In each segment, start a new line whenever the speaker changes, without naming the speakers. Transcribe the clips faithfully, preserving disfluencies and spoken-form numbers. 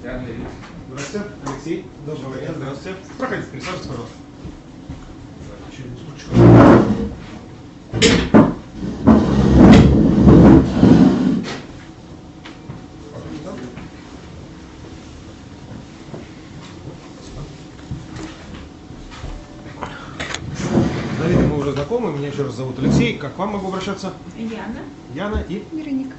Андрей.
Здравствуйте, Алексей. Доброго дня. Здравствуйте. Проходите, присаживайтесь, пожалуйста. Наверное, мы уже знакомы. Меня еще раз зовут Алексей. Как к вам могу обращаться?
Яна.
Яна и
Вероника.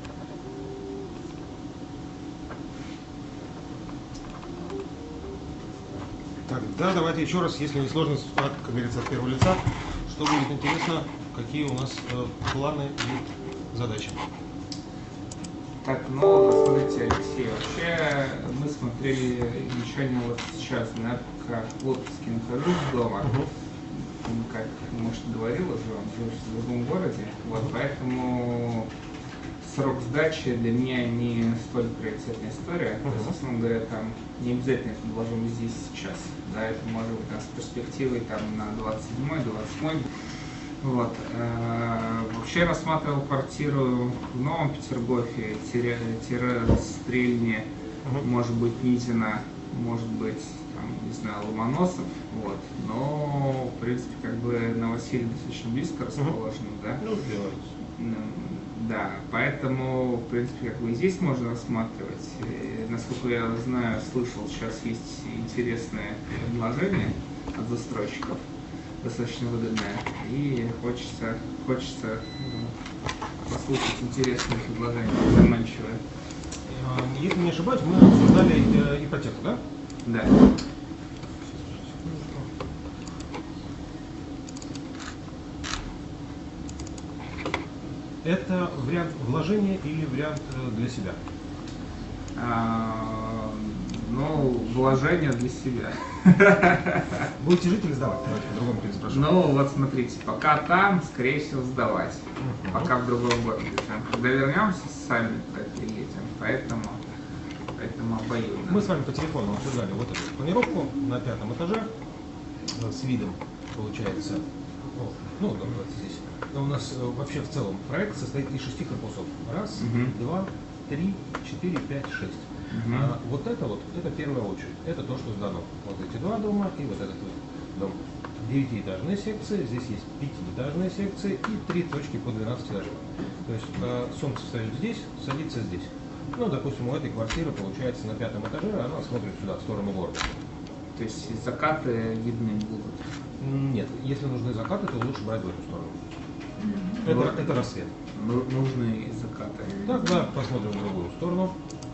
Тогда давайте еще раз, если не сложно, как говорится, от первого лица, что будет интересно, какие у нас э, планы и задачи.
Так, ну, смотрите, Алексей, вообще мы смотрели изначально вот сейчас, да, как в отпуске нахожусь дома.
Угу.
Как, может, говорил уже, он живет в другом городе, вот, поэтому срок сдачи для меня не столь приоритетная история. Uh-huh. То есть, условно говоря, там не обязательно это должно быть здесь сейчас. Да, это может быть там, с перспективой там, на двадцать седьмой, двадцать восьмой. Вот. Вообще я рассматривал квартиру в Новом Петергофе, Стрельне, uh-huh. может быть, Низина, может быть, там, не знаю, Ломоносов. Вот. Но, в принципе, как бы Новосиль достаточно близко расположено, uh-huh. да?
Ну, делается.
Да, поэтому, в принципе, как бы и здесь можно рассматривать. И, насколько я знаю, слышал, сейчас есть интересное предложение от застройщиков, достаточно выгодное. И хочется, хочется послушать интересные предложения, заманчивые.
Если не ошибаюсь, мы обсуждали э, ипотеку, да?
Да.
Это вариант вложения или вариант для себя?
А, ну, вложение для себя.
Будете жить или сдавать? Давайте по-другому переспрошу.
Ну, вот смотрите, пока там, скорее всего, сдавать. Uh-huh. Пока в другом городе. Когда вернемся, сами приедем. Поэтому, поэтому обоюдно.
Мы с вами по телефону обсуждали вот эту планировку на пятом этаже с видом, получается, ну, давайте здесь. У нас э, вообще в целом проект состоит из шести корпусов. Раз, uh-huh. два, три, четыре, пять, шесть. Uh-huh. А вот это вот, это первая очередь. Это то, что сдано. Вот эти два дома и вот этот вот дом. Девятиэтажные секции, здесь есть пятиэтажные секции и три точки по двенадцать этажей. То есть э, солнце встает здесь, садится здесь. Ну, допустим, у этой квартиры получается на пятом этаже, она смотрит сюда, в сторону города.
То есть закаты видны будут?
Нет, если нужны закаты, то лучше брать в эту сторону. Это,
вот,
это рассвет.
Нужны закаты.
Так, да, посмотрим в другую сторону.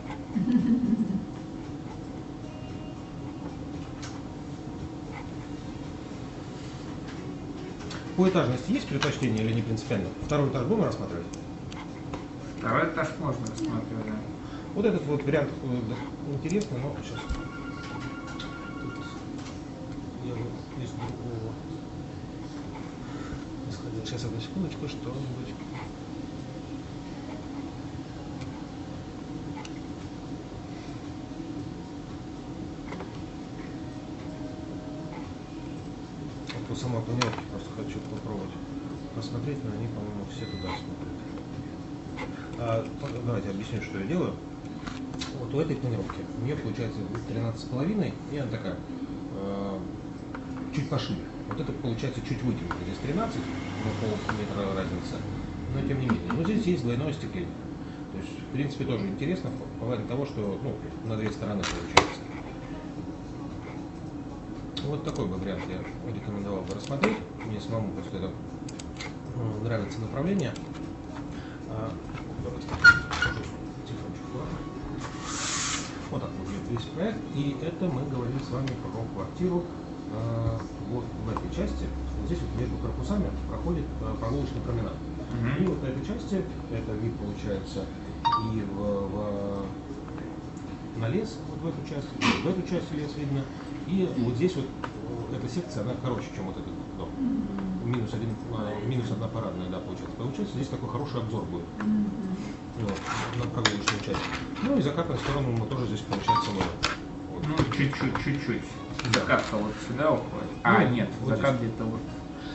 По этажности есть предпочтение или не принципиально? Второй этаж будем рассматривать?
Второй этаж можно рассматривать, да.
Вот этот вот вариант интересный, но сейчас. Я вот из другого. Сейчас, одну секундочку, что-нибудь. Вот по самой планировке просто хочу попробовать посмотреть, но они, по-моему, все туда смотрят. А, давайте объясню, что я делаю. Вот у этой планировки у нее получается тринадцать с половиной, и она такая э, чуть пошире. Вот это получается чуть вытянуто. Здесь тринадцать, на полметра разница, но тем не менее. Но здесь есть двойное остекление. То есть, в принципе, тоже интересно в плане того, что ну, на две стороны получается. Вот такой бы вариант я рекомендовал бы рассмотреть. Мне самому просто это нравится направление. Вот так выглядит весь проект. И это мы говорим с вами про квартиру. Вот в этой части, вот здесь вот между корпусами проходит прогулочный променад. Mm-hmm. И вот на этой части, это вид получается и в, в, на лес, вот в эту часть, и в эту часть лес видно. И вот здесь вот эта секция, она короче, чем вот этот дом. Минус, один, минус одна парадная, да, получается. Получается, здесь такой хороший обзор будет. Mm-hmm. Вот, на прогулочную часть. Ну и закатную сторону мы тоже здесь, получается, можем.
Вот. Ну, чуть-чуть, чуть-чуть. Закат-то вот сюда уходит. А, ну, нет, вот закат где-то вот.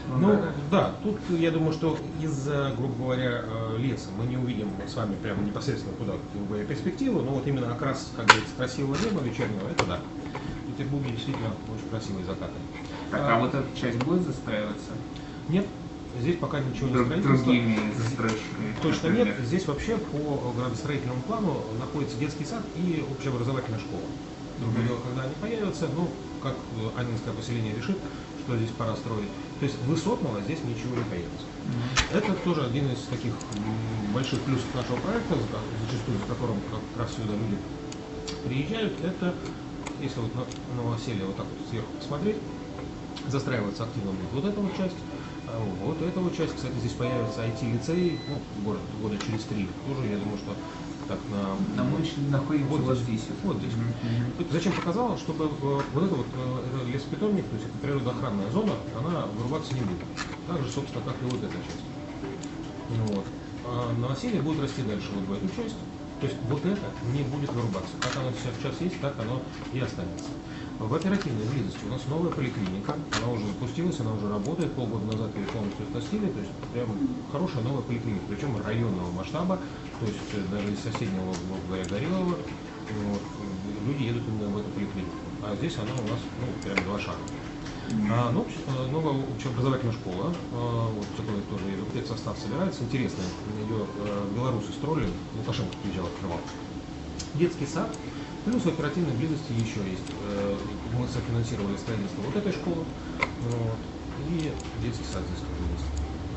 Ну да, тут я думаю, что из-за, грубо говоря, леса мы не увидим с вами прямо непосредственно туда голубые перспективы, но вот именно окрас, как говорится, красивого неба вечернего, это да. В Петербурге действительно очень красивые закаты.
Так, а, а вот эта часть будет застраиваться?
Нет, здесь пока ничего не строится.
Другими застройщиками?
Точно нет. Здесь вообще по градостроительному плану находится детский сад и общеобразовательная школа. Другое дело, когда они появятся, ну, как Аннинское поселение решит, что здесь пора строить. То есть высотного здесь ничего не появится. Mm-hmm. Это тоже один из таких больших плюсов нашего проекта, зачастую за которым как раз сюда люди приезжают. Это, если вот на новоселье вот так вот сверху посмотреть, застраивается активно будет вот эта вот часть. Вот эта вот часть, кстати, здесь появится ай ти-лицей, ну, город года через три. Тоже, я думаю, что так на...
На мы находимся вот, вот здесь.
Вот здесь. Mm-hmm. Зачем показала, чтобы вот это вот это лесопитомник, то есть это природоохранная зона, она вырубаться не будет. Так же, собственно, как и вот эта часть. Вот. А новоселье будет расти дальше вот в эту часть. То есть вот это не будет вырубаться. Как оно сейчас есть, так оно и останется. В оперативной близости у нас новая поликлиника, она уже запустилась, она уже работает, полгода назад ее полностью оснастили, то есть прям хорошая новая поликлиника, причем районного масштаба, то есть даже из соседнего, говоря, Горелого, вот, люди едут именно в эту поликлинику, а здесь она у нас, ну, прям два шага. А, ну, новая общеобразовательная школа, а, вот такой тоже состав собирается, интересно, ее а, белорусы строили, Лукашенко приезжал, открывал. Детский сад. Плюс в оперативной близости еще есть. Мы софинансировали строительство вот этой школы, вот, и детский сад здесь тоже есть.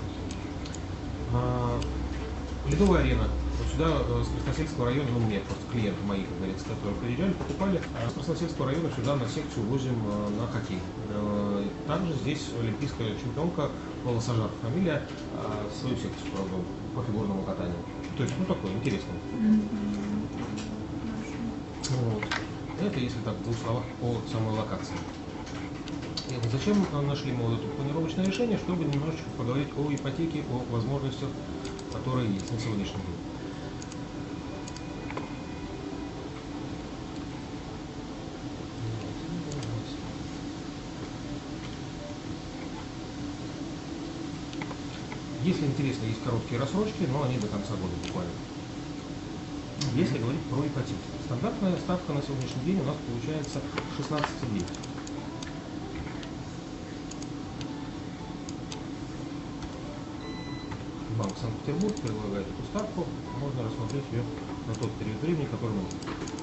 А, Ледовая арена. Вот сюда с Красносельского района, ну мне просто клиенты мои, как говорится, которые приезжали, покупали. А с Красносельского района сюда на секцию возим на хоккей. Также здесь олимпийская чемпионка Волосожар, фамилия, свою секцию проводила по фигурному катанию. То есть, ну такое интересное. Вот. Это если так в двух словах по самой локации. И вот зачем нашли мы вот это планировочное решение, чтобы немножечко поговорить о ипотеке, о возможностях, которые есть на сегодняшний день. Если интересно, есть короткие рассрочки, но они до конца года буквально. Если говорить про ипотеку, стандартная ставка на сегодняшний день у нас получается шестнадцать дней. Банк Санкт-Петербург предлагает эту ставку, можно рассмотреть ее на тот период времени, который мы.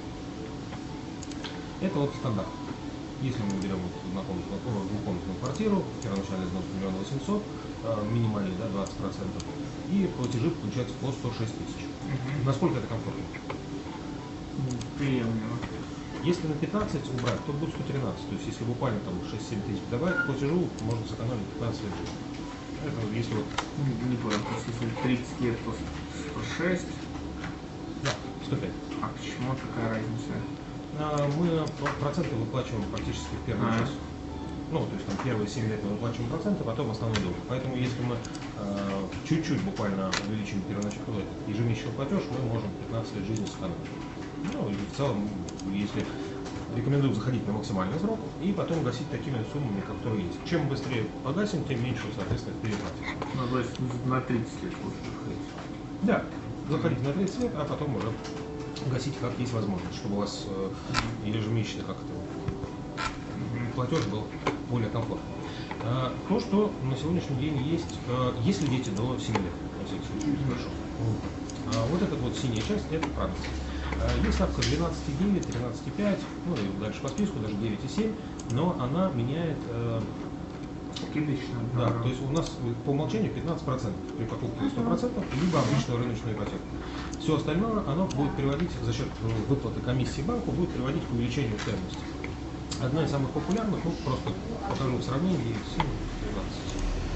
Это вот стандарт. Если мы берем вот двухкомнатную квартиру, первоначальный взнос миллион восемьсот, минимальный, да, двадцать процентов, и платежи получается по сто шесть тысяч. Угу. Насколько это комфортно?
Приемлемо.
Если на пятнадцать убрать, то будет сто тринадцать. То есть если буквально там шесть-семь тысяч добавить к платежу, можно сэкономить пятнадцать лет. Это если вот...
Не понял, то есть если тридцать лет, то сто шесть.
Да, сто пять.
А почему такая разница?
А, мы проценты выплачиваем практически в первый а. час. Ну, то есть там первые семь лет мы выплачиваем проценты, потом основной долг. Поэтому если мы э, чуть-чуть буквально увеличим первоначальный ежемесячный платеж, мы можем пятнадцать лет жизни сэкономить. Ну, и в целом, если рекомендую заходить на максимальный срок и потом гасить такими суммами, которые есть. Чем быстрее погасим, тем меньше, соответственно, переплатим.
Ну, то есть на тридцать лет лучше заходить.
Да, заходить на тридцать лет, а потом уже гасить как есть возможность, чтобы у вас э, ежемесячный как-то платеж был более комфортным. А, то, что на сегодняшний день есть, а, если дети до семи лет, во всяком случае, хорошо. А, вот эта вот синяя часть, это правда. А, есть ставка двенадцать и девять, тринадцать и пять, ну и дальше по списку, даже девять и семь, но она меняет... А,
Скидочно.
Да, то есть у нас по умолчанию пятнадцать процентов при покупке сто процентов, либо обычную рыночную ипотеку. Все остальное оно будет приводить за счет выплаты комиссии банку, будет приводить к увеличению стоимости. Одна из самых популярных, ну просто покажу в сравнении, девять и семь, тринадцать.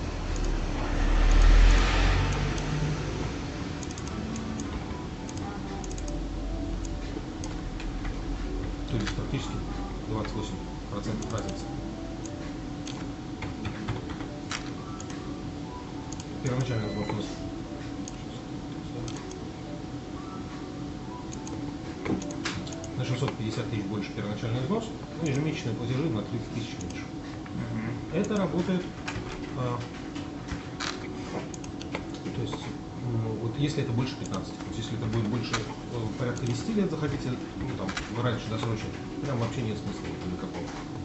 То есть практически двадцать восемь процентов разницы. Первоначальный взнос у нас на шестьсот пятьдесят тысяч больше первоначальный взнос, но ежемесячные платежи на тридцать тысяч меньше. Mm-hmm. Это работает А, то есть, ну, вот если это больше пятнадцати, то есть если это будет больше э, порядка десяти лет, захотите, ну там, раньше досрочно, прям вообще нет смысла никакого.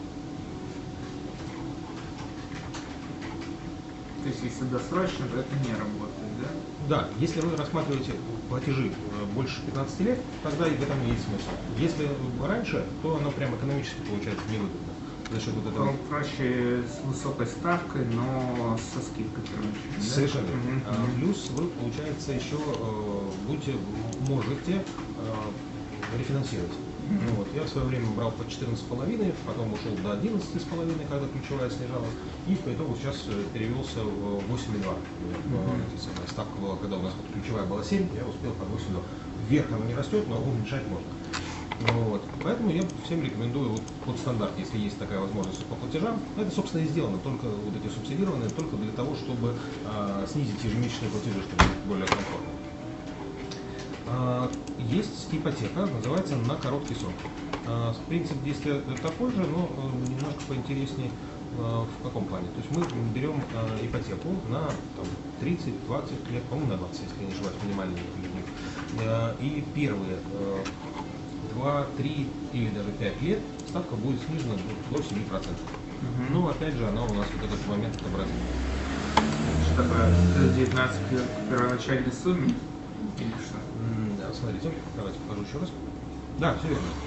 То есть если досрочно, то это не работает, да?
Да, если вы рассматриваете платежи больше пятнадцати лет, тогда и в этом есть смысл. Если раньше, то оно прям экономически получается невыгодно. За счет вот этого.
Проще с высокой ставкой, но со скидкой, короче. Да?
Совершенно.
Mm-hmm.
А, плюс вы, получается, еще э, будете, можете э, рефинансировать. Mm-hmm. Вот. Я в свое время брал по четырнадцать с половиной, потом ушел до одиннадцати с половиной, когда ключевая снижалась, и по итогу сейчас перевелся в восемь и два. Mm-hmm. Ставка была, когда у нас вот ключевая была семь, я успел под восемь и два. Вверх она не растет, но уменьшать можно. Вот. Поэтому я всем рекомендую вот, под стандарт, если есть такая возможность по платежам. Это, собственно, и сделано, только вот эти субсидированные, только для того, чтобы а, снизить ежемесячные платежи, чтобы быть более комфортно. А, есть ипотека, называется на короткий срок. А, принцип действия такой же, но а, немножко поинтереснее а, в каком плане. То есть мы берем а, ипотеку на тридцать-двадцать лет, по-моему, на двадцать, если я не ошибаюсь, минимальный лимит. А, и первые а, два, три или даже пять лет ставка будет снижена до семи процентов. Uh-huh. Но опять же она у нас вот этот момент отобразит.
Что такое девятнадцать к первоначальной сумме? Или что?
Mm, да, смотрите, давайте покажу еще раз. Да, все верно.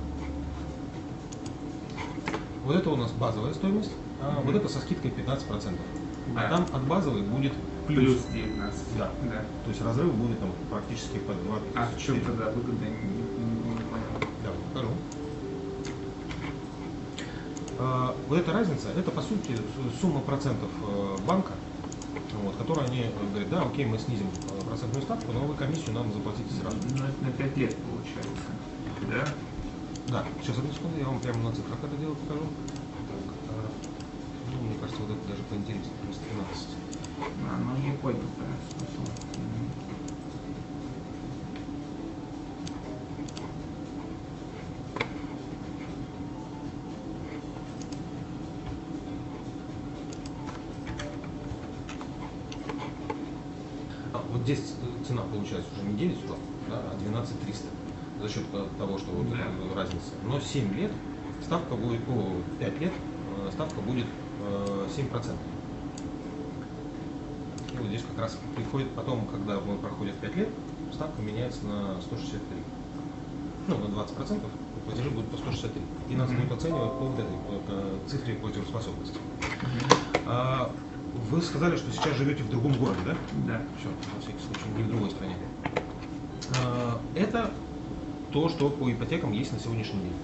Вот это у нас базовая стоимость, а uh-huh. вот это со скидкой пятнадцать процентов. Да. А там от базовой будет плюс,
плюс девятнадцать.
Да.
Да. То
есть разрыв будет там практически под два.
А в чем тогда выгода?
Да, покажу. А, вот эта разница, это по сути сумма процентов банка, вот, которую они говорят, да, окей, мы снизим процентную ставку, но вы комиссию нам заплатите сразу.
Ну, это на пять лет получается, да?
Да, сейчас, одну секунду, я вам прямо на цифрах это дело покажу. Так, а, ну, мне кажется, вот это даже поинтереснее, плюс тринадцать.
А, ну я понял, да, смысл.
Вот здесь цена получается уже не девять сто, да, а двенадцать триста за счет того, что вот да. разница. Но семь лет ставка будет, о, пять лет ставка будет семь процентов. И вот здесь как раз приходит потом, когда мы проходит пять лет, ставка меняется на сто шестьдесят три. Ну, на двадцать процентов платежи будут по сто шестьдесят три. И нас будет оценивать по вот этой по цифре платежеспособности. Mm-hmm. а, Вы сказали, что сейчас живете в другом городе, да?
Да.
Все, на всякий случай, не в другой стране. А, это то, что по ипотекам есть на сегодняшний день.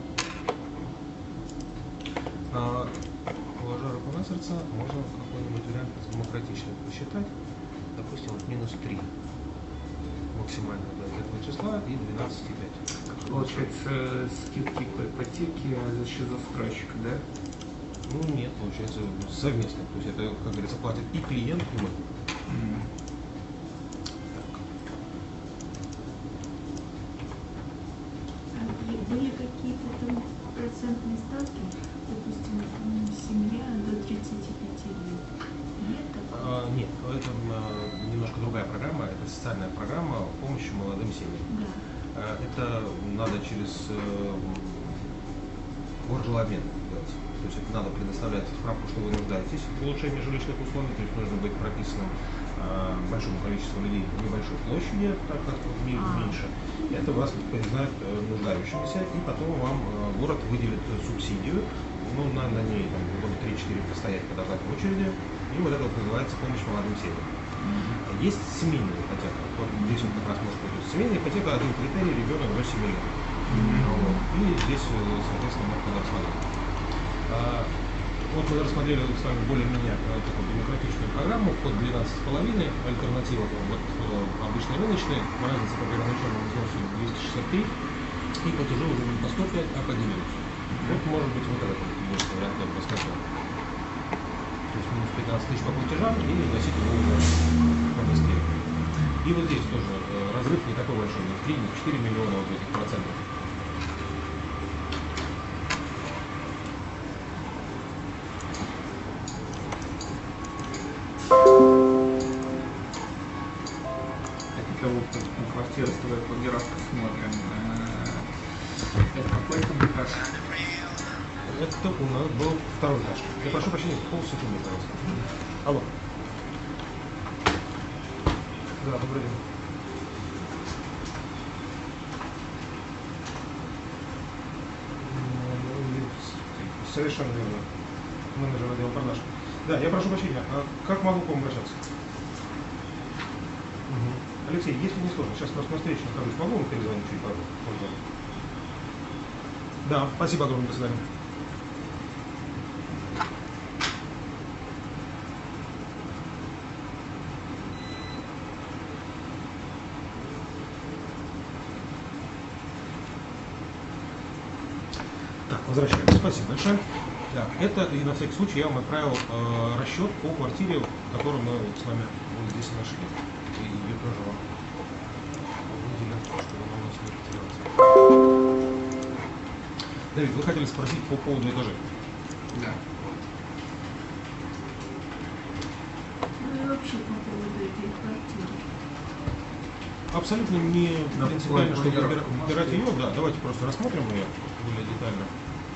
А, Положа руку на сердце, можно какой-нибудь вариант демократичный посчитать. Допустим, вот минус три максимально до этого числа и двенадцать и пять.
Получается, скидки по ипотеке за счет застройщика, да?
Ну нет, получается совместно. То есть это, как говорится, платит и клиент, и мы. Mm.
А были какие-то там процентные ставки, допустим, семья до тридцати пяти лет? Нет такого?
А, нет, это а, немножко другая программа, это социальная программа помощи молодым семьям.
Да.
А, это надо через а, горжилобмен делать. То есть это надо предоставлять справку, что вы нуждаетесь в улучшении жилищных условий, то есть нужно быть прописанным э, большому количеству людей в небольшой площади, так как в мире меньше. Это вас признают э, нуждающимся, и потом вам э, город выделит субсидию, ну, на, на ней там три-четыре постоять, подождать в очереди, и вот это вот называется помощь молодым семьям. Mm-hmm. Есть семейная ипотека. Вот здесь вот как раз может быть семейная ипотека, один критерий, ребенок до семи лет. Mm-hmm. Вот. И здесь, соответственно, можно рассмотреть. А, вот мы рассмотрели с вами более-менее такую демократичную программу под двенадцать с половиной, альтернатива вот, обычной рыночной, разница по первоначальному взносу двести шестьдесят три, и платежи уже не по сто пять, а по девяносто. Вот может быть вот этот будет вариант я бы рассказал. То есть минус пятнадцать тысяч по платежам и носить его уже побыстрее. И вот здесь тоже разрыв не такой большой, не в три, не в четыре миллиона вот этих процентов.
Какой там этаж?
Это у нас был второй этаж. Я прошу прощения, полсекунды, пожалуйста. Алло. Да, добрый день. Совершенно верно. Менеджер отдела продаж. Да, я прошу прощения, а как могу к вам обращаться? Угу. Алексей, если не сложно, сейчас просто на встрече нахожусь, могу вам перезвонить чуть позже? Да, спасибо огромное, до свидания. Так, возвращаемся. Спасибо большое. Так, это и на всякий случай я вам отправил э, расчет по квартире, которую мы с вами вот здесь нашли. И ее тоже вам выделим, чтобы она у нас не потерялась. Давид, вы хотели спросить по поводу этажей?
Да.
Ну и вообще по поводу этой квартиры.
Абсолютно не
Да,
принципиально, чтобы
планировка
выбирать ее. Да, давайте просто рассмотрим ее более детально.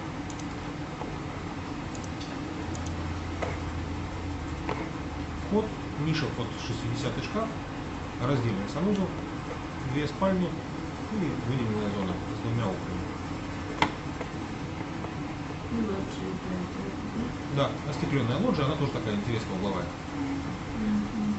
Вход, ниша под шестидесятый шкаф, раздельный санузел, две спальни и выделенная зона с двумя окнами.
И лоджия, да, это,
Да, остекленная лоджия, она тоже такая интересная, угловая.
да?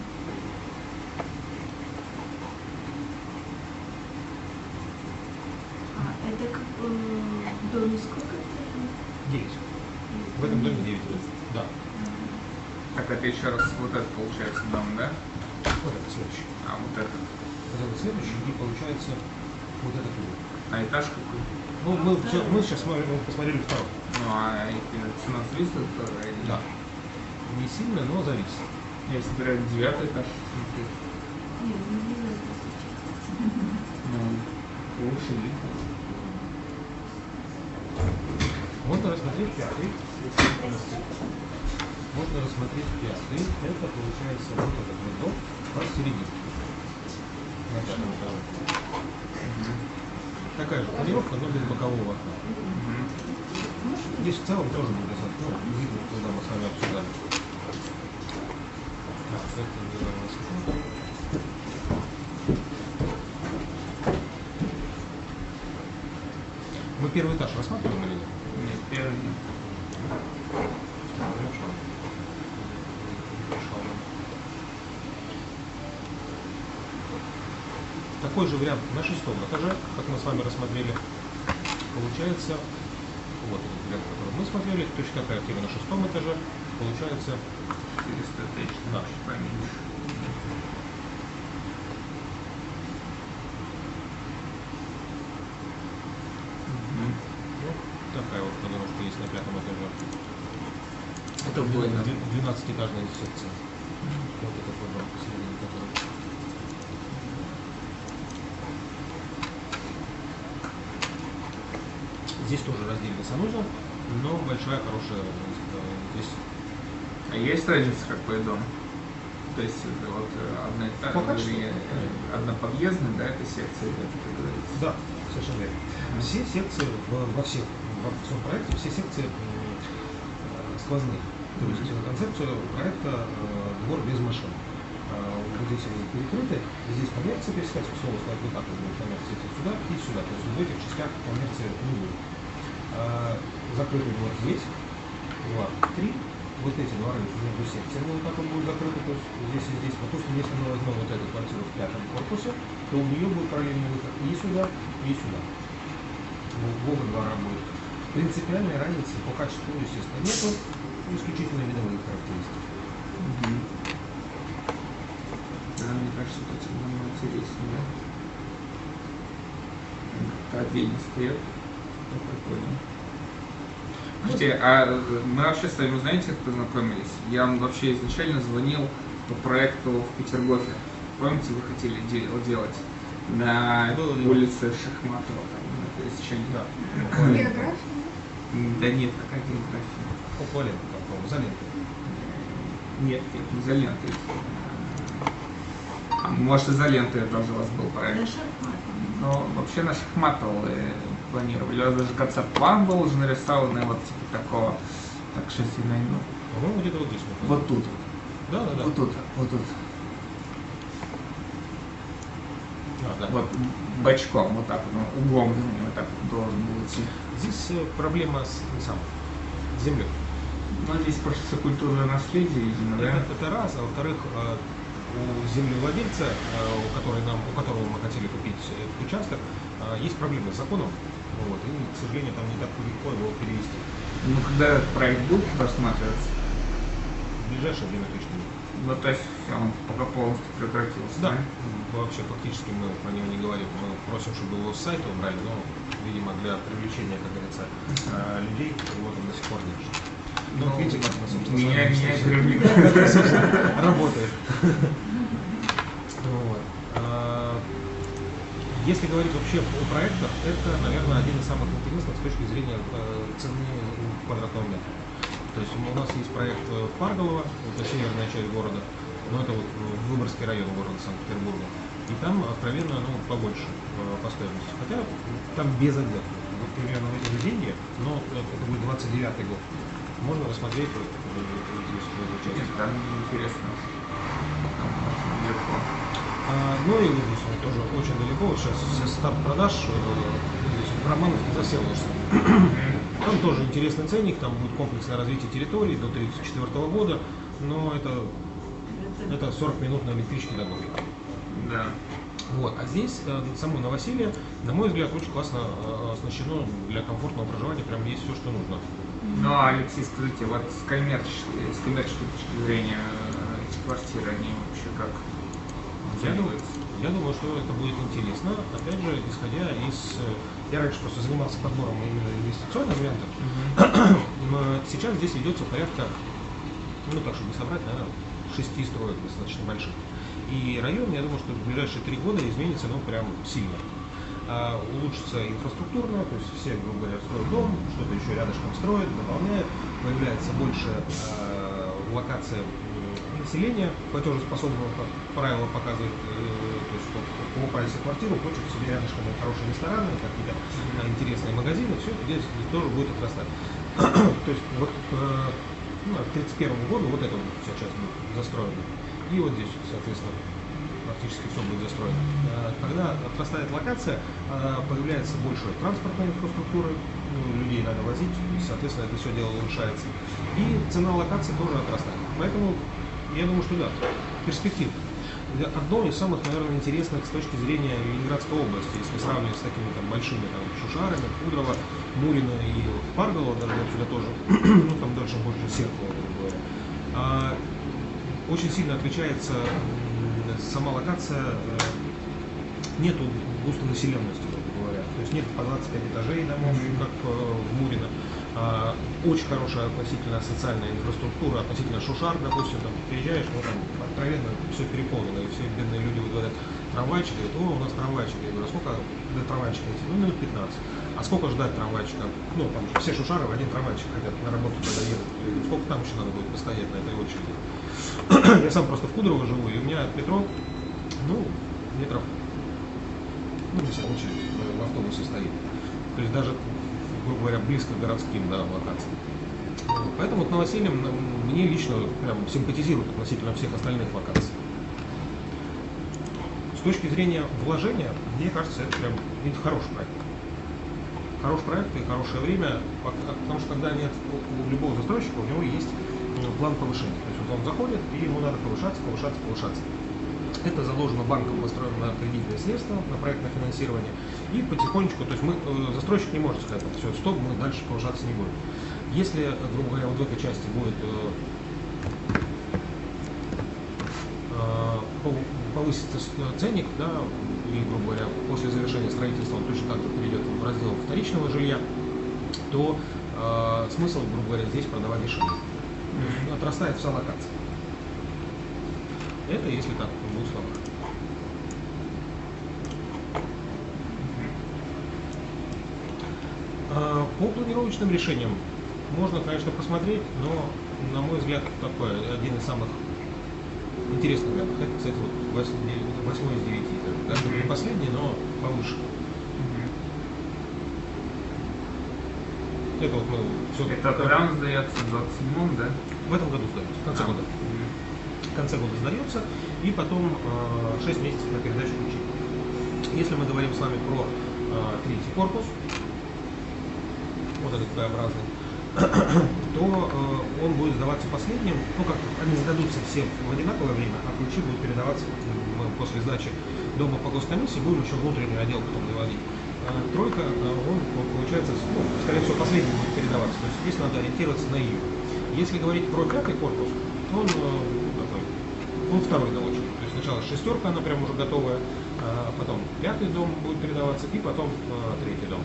А это как э, в доме сколько этажей?
девять. В этом доме девять. Да.
Так, это еще раз вот это получается дом, да?
Вот это следующий.
А вот этот.
Вот это следующий, и получается вот этот угол.
А этаж какой?
Ну, мы, всё- мы сейчас смотрим, мы посмотрели второй.
Ну, а цена зависит от этого или
Да. Не сильно, но зависит.
Если брать девятый этаж, смотри,
Нет, не знаю, сейчас.
ну, лучше видно.
Можно рассмотреть пятый. Можно рассмотреть пятый. Это получается вот этот вот дом посередине. На пятом этаже. Такая же планировка, но без бокового окна. Здесь в целом тоже будет достаточно, ну, видно, когда мы с вами обсуждали. Так, это не секунду. Мы первый этаж рассматриваем или нет?
Нет, первый нет.
Такой же вариант на шестом этаже, как мы с вами рассмотрели. Получается, вот этот вариант, который мы смотрели, точно такая квартира на шестом этаже. Получается,
четыреста тысяч,
да,
чуть поменьше.
вот такая вот планировка есть на пятом этаже.
Это будет, да.
двенадцатиэтажная секция. Вот этот вот дом посередине, который. Здесь тоже раздельный санузел, но большая, хорошая э, здесь.
А есть разница, какой дом? То есть это вот одноэтажный,
Пока что.
вернее, э, одноподъездный, да, это секция, как это говорится?
Да, совершенно верно. Все секции в- во всех, во всем проекте, все секции м, э, сквозные. То есть на концепцию проекта э, двор без машин. А, вот здесь они перекрыты, здесь коммерция пересекать, слово сказать, вот так вот будет коммерция идти сюда и сюда. То есть в этих частях коммерции не будет. А, закрытый двор здесь, два, три. Вот эти дворы между секциями, вот так он будет закрыт, то есть здесь и здесь. Допустим, если мы возьмем вот эту квартиру в пятом корпусе, то у нее будет параллельный выход и сюда, и сюда. В оба двора будет. Принципиальной разницы по качеству, естественно, нету, исключительно видовые характеристики.
Угу. Да, мне кажется, это намного интереснее, да? Как отдельно стоят. Это прикольно. Слушайте, а мы вообще с вами, знаете, как познакомились? Я вам вообще изначально звонил по проекту в Петергофе. Помните, вы хотели де- делать на
Было,
улице Шахматова, там, на пересечении?
Да.
География?
Да нет, какая география?
Около ленты, там, по-моему, за лентой.
Нет, это не за лентой. А может, и за лентой тоже у вас был проект.
Да, Шахматова.
Но вообще на Шахматова планировали. У вас даже концепт-план был уже нарисованный, вот типа такого. Так, сейчас я найду.
По-моему, где-то вот здесь.
Вот тут.
Да, да, да.
Вот тут, вот тут.
А, да.
Вот бочком, вот так, ну, углом вот так должен был идти.
Здесь э, проблема с, сам, с землей.
Ну, здесь просто все культурное наследие, видимо, да?
Это, это раз, а во-вторых, э, у землевладельца, э, у, которой нам, у которого мы хотели купить этот участок, э, есть проблемы с законом, вот, и, к сожалению, там не так легко его перевести.
Ну, когда этот проект будет рассматриваться?
В ближайшее время точно нет.
Ну, то есть он пока полностью прекратился,
Да, вообще фактически мы про него не говорим. Мы просим, чтобы его с сайта убрали, но, видимо, для привлечения, как говорится, э, людей его там до сих пор держат. Ну,
Ну,
видите, как нас
меня, меня привлекает.
работает. Вот. А, Если говорить вообще о проектах, это, наверное, один из самых интересных с точки зрения э, цены квадратного метра. То есть у нас есть проект в Парголово, это северная часть города, но это вот Выборгский район города Санкт-Петербурга. И там откровенно ну, побольше э, по стоимости. Хотя там без отделки. Вот примерно эти же деньги, но это будет двадцать девятый год. Можно рассмотреть вот, вот, вот здесь в этой части.
Нет, там интересно. Там легко.
А, ну и вот здесь вот тоже очень далеко. Вот сейчас старт продаж э, здесь в Романовке заселываешься. Там тоже интересный ценник, там будет комплексное развитие территории до тридцать четвёртого года, но это, это сорок минут на электричке домой.
Да.
Вот. А здесь, э, само Новоселье, на мой взгляд, очень классно э, оснащено для комфортного проживания, прям есть все, что нужно.
Ну, Алексей, скажите, вот с коммерческой, с коммерческой точки зрения э, эти квартиры, они вообще как
Я думаю,
оцениваются?
я думаю, что это будет интересно, опять же, исходя из... Я раньше просто занимался подбором именно инвестиционных вариантов. Но сейчас здесь ведется порядка, ну так, чтобы не собрать, наверное, шести строек достаточно больших. И район, я думаю, что в ближайшие три года изменится, ну, прям сильно. А, улучшится инфраструктурно, то есть все, грубо говоря, строят дом, что-то еще рядышком строят, дополняют, появляется больше а, локация населения, платежеспособного, как правило, показывает, э, то есть, что покупая себе квартиру, хочет себе рядышком хорошие рестораны, какие-то а, интересные магазины, все это здесь тоже будет отрастать. То есть вот э, ну, к тридцать первому году вот эта вот вся часть будет застроена. И вот здесь, соответственно, практически все будет застроено. Когда отрастает локация, появляется больше транспортной инфраструктуры, ну, людей надо возить, и, соответственно, это все дело улучшается. И цена локации тоже отрастает. Поэтому я думаю, что да, перспектив. Одно из самых, наверное, интересных с точки зрения Ленинградской области, если сравнивать с такими там большими там, Шушарами, Кудрово, Мурино и Парголово, даже отсюда тоже, ну там дальше больше Серпухова, грубо говоря. А, очень сильно отличается сама локация, нету густонаселенности, грубо говоря. То есть нет по двадцать пять этажей домов, как в Мурино. А, очень хорошая относительно социальная инфраструктура, относительно Шушар, допустим, там приезжаешь, ну там откровенно все переполнено, и все бедные люди вот говорят, трамвайчик, говорят, о, у нас трамвайчик. Я говорю, а сколько до трамвайчика идти? Ну, минут пятнадцать. А сколько ждать трамвайчика? Ну, там же все Шушары в один трамвайчик хотят на работу туда едут. Я говорю, сколько там еще надо будет постоять на этой очереди? Я сам просто в Кудрово живу, и у меня от метро, ну, метров, ну, десять очередь в автобусе стоит. То есть даже, грубо говоря, близко к городским, да, локациям. Поэтому вот Новоселье мне лично прям симпатизирует относительно всех остальных локаций. С точки зрения вложения, мне кажется, это прям это хороший проект. Хороший проект и хорошее время, потому что когда нет у любого застройщика, у него есть план повышения. То есть вот он заходит, и ему надо повышаться, повышаться, повышаться. Это заложено банком, построено на кредитные средства, на проектное финансирование. И потихонечку, то есть мы, застройщик не может сказать, все, стоп, мы дальше повышаться не будем. Если, грубо говоря, вот в этой части будет повысится ценник, да, и, грубо говоря, после завершения строительства он точно так же перейдет в раздел вторичного жилья, то э, смысл, грубо говоря, здесь продавать дешевле. Mm-hmm. Отрастает вся локация. Это если так, в двух словах. Mm-hmm. По планировочным решениям можно, конечно, посмотреть, но, на мой взгляд, такой один из самых интересных вариантов. Это, кстати, вот восьмой из девяти. Даже не последний, но повыше. Это вот мы все.
Это когда он сдается? В двадцать седьмом, да?
В этом году сдается, в конце
А.
года. В конце года сдается, и потом э, шесть месяцев на передачу ключей. Если мы говорим с вами про э, третий корпус, вот этот Т-образный, то э, он будет сдаваться последним, ну как они сдадутся все в одинаковое время, а ключи будут передаваться, мы после сдачи дома по госкомиссии будем еще внутренний отдел потом доводить. Э, тройка, э, он, он получается, ну, скорее всего, последний будет передаваться, то есть здесь надо ориентироваться на июнь. Если говорить про пятый корпус, он, э, такой, он второй на очереди, то есть сначала шестерка, она прям уже готовая, а потом пятый дом будет передаваться, и потом э, третий дом.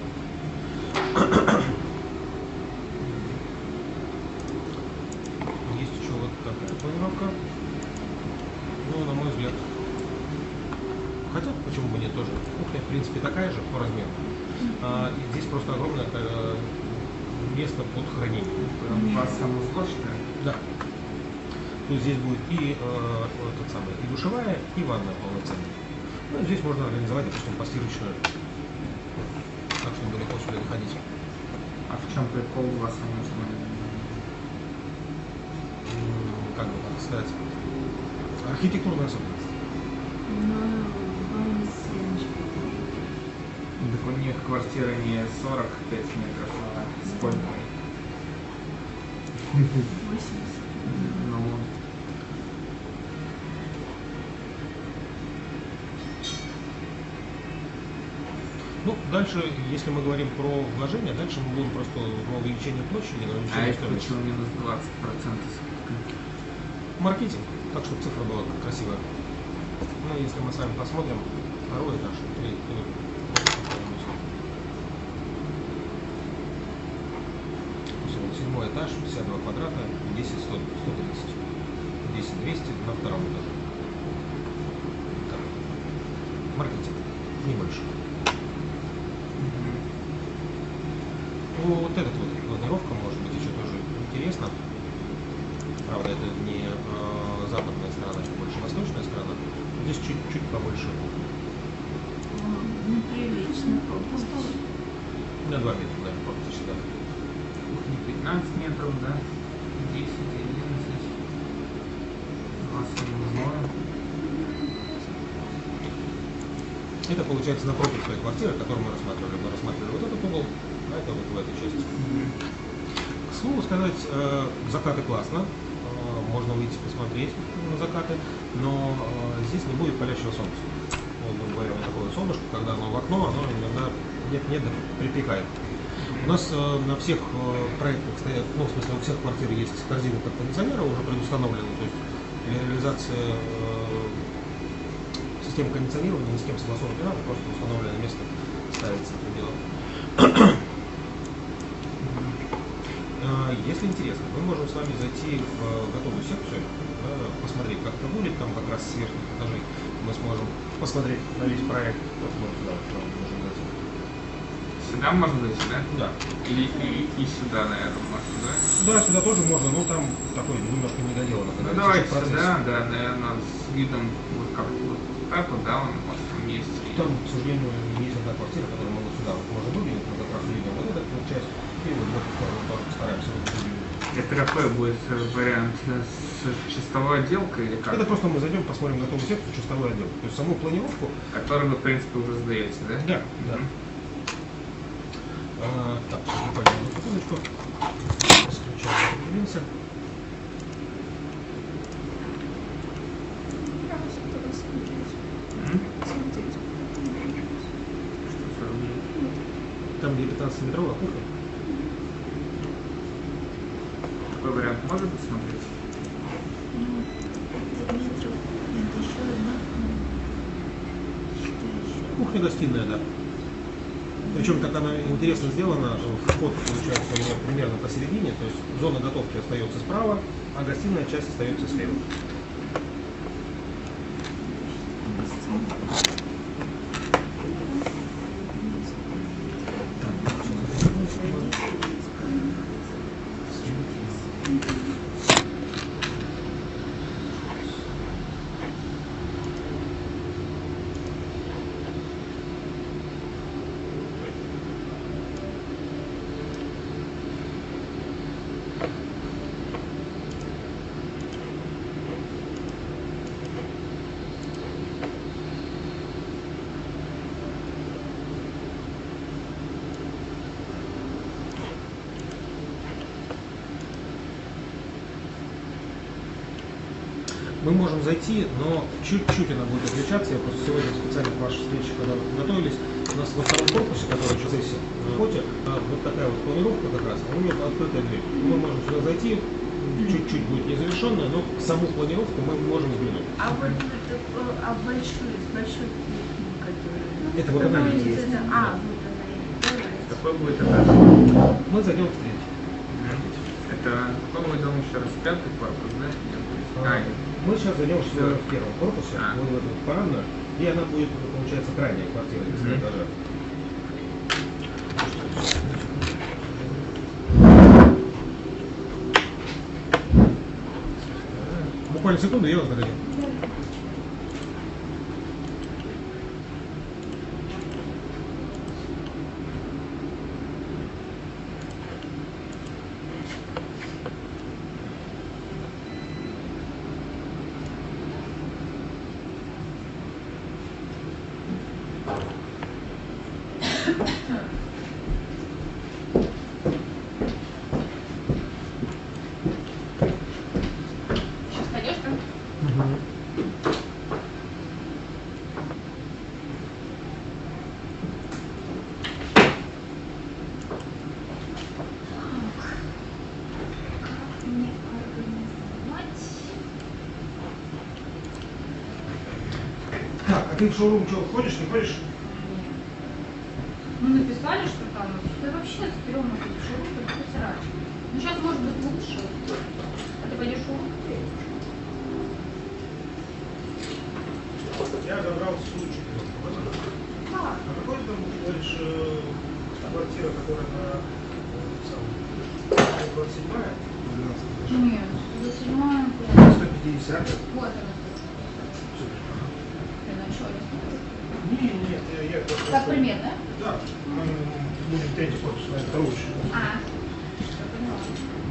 Есть еще вот такая планировка. Ну, на мой взгляд. Хотя, почему бы нет, тоже. Кухня, в принципе, такая же по размеру. А, и здесь просто огромное э, место под хранение.
У вас самосложная?
Да. То есть здесь будет и, э, тот самый, и душевая, и ванная полноценная. Ну, здесь можно организовать, допустим, постирочную. Так, чтобы далеко сюда не ходить.
А в чем прикол у вас самосложная?
Как бы так сказать, архитектурная особенность.
Но ванна с леночкой.
Так у них квартира не сорок пять метров, а сколько?
восемьдесят.
Ну,
Ну, дальше, если мы говорим про вложения, дальше мы будем просто на увеличение площади, на
а
увеличение
это
стоимости.
почему минус двадцать процентов?
Маркетинг, так, чтобы цифра была красивая. Ну, если мы с вами посмотрим, второй этаж, и, и, седьмой этаж, пятьдесят два квадрата, десять сто, сто тридцать, десять двести на втором этаже. Так. Маркетинг, не больше. Ну, вот этот вот планировка может быть еще тоже интересна. Правда, это не э, западная сторона, это больше восточная сторона. Здесь чуть-чуть побольше.
Ну, прилично.
На два метра, да, практически, да.
Кухня пятнадцать метров, да? десять, одиннадцать. Два санузла.
Это получается напротив той квартиры, которую мы рассматривали. Мы рассматривали вот этот угол, а это вот в этой части. К слову сказать, э, закаты классно. Можно выйти посмотреть на закаты, но э, здесь не будет палящего солнца. Вот, мы говорим, такое солнышко, когда оно в окно, оно иногда нет-нет припекает. У нас э, на всех э, проектах стоят, ну, в смысле, у всех квартир есть корзины под кондиционера уже предустановлены, то есть реализация э, системы кондиционирования, ни с кем согласовывать не надо, просто установленное место ставится это дело. Если интересно, мы можем с вами зайти в готовую секцию, да, посмотреть, как это будет, там как раз с верхних этажей мы сможем посмотреть на весь проект. Вот мы сюда можем зайти.
Сюда можно зайти, да?
Да.
Или и, и сюда, наверное, можно, да?
Да, сюда тоже можно, но там такой немножко недоделано.
Ну давайте сюда, да, наверное, с видом вот как вот так вот, да, он может там есть.
Там, к сожалению, есть одна квартира, которую мы вот сюда вот можем выглядеть, мы как раз видим вот эту вот часть, и вот в эту сторону тоже постараемся выглядеть.
Это какой будет вариант? С чистовой отделкой или как?
Это просто мы зайдем, посмотрим готовую секцию, чистовой отдел. То есть саму планировку.
Которую вы, в принципе, уже сдаете, да?
Да, да. А, так, буквально одну секундочку. Включаем, определимся. Там, где пятнадцатиметровая кухня.
Такой вариант можно посмотреть?
Ну, пятьдесят метров. Это еще одна. Что еще?
Кухня-гостиная, да. Причем, как она интересно сделана, вход получается у нее примерно посередине, то есть зона готовки остается справа, а гостиная часть остается слева. Мы можем зайти, но чуть-чуть она будет отличаться. Я просто сегодня специально к вашей встрече, когда вы готовились, у нас во втором корпусе, который еще здесь в работе, вот такая вот планировка как раз, а у нее открытая дверь. Мы можем сюда зайти, чуть-чуть будет незавершенная, но саму планировку мы можем взглянуть.
А вот это, а большой, большой кухни, который...
Это вот она и есть.
Это, а, вот она и есть.
Какой будет этаж?
Мы зайдем в третий.
Это какой мы идем еще раз? Пятый корпус, да?
А, мы сейчас зайдем в в первом корпусе,
А.
вот в эту парадную, и она будет, получается, крайняя квартира без
Мгм.
этажа. Буквально секунду, я вас догоню.
Сейчас пойдешь, да?
Как мне организовать?
Так, а ты в шоурум что, ходишь, не ходишь?
Ну, написали, что там. Да вообще стрёмно тут шуру, как срач. Ну, сейчас может быть лучше. А ты пойдешь шуру?
Я забрал случай.
Да.
А какой там, говоришь, э, квартира, которая на самом двадцать седьмая?
Нет, за седьмая.
сто пятьдесят.
Вот она. Ты на что, не
Не, нет, я, я просто...
Как пример, да?
Да, мы будем третий корпус, наверное, второй еще.
А, я поняла.